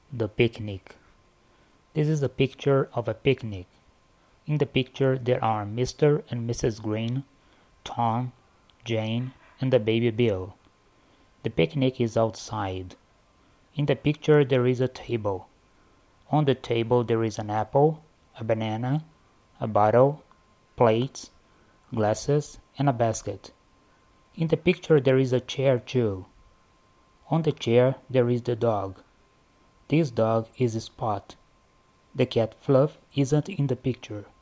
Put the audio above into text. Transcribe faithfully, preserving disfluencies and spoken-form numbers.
The picnic. This is a picture of a picnic. In the picture there are Mister and Missus Green, Tom, Jane, and the baby Bill. The picnic is outside. In the picture there is a table. On the table there is an apple, a banana, a bottle, plates, glasses, and a basket. In the picture there is a chair too. On the chair there is the dog. This dog is Spot. The cat Fluff isn't in the picture.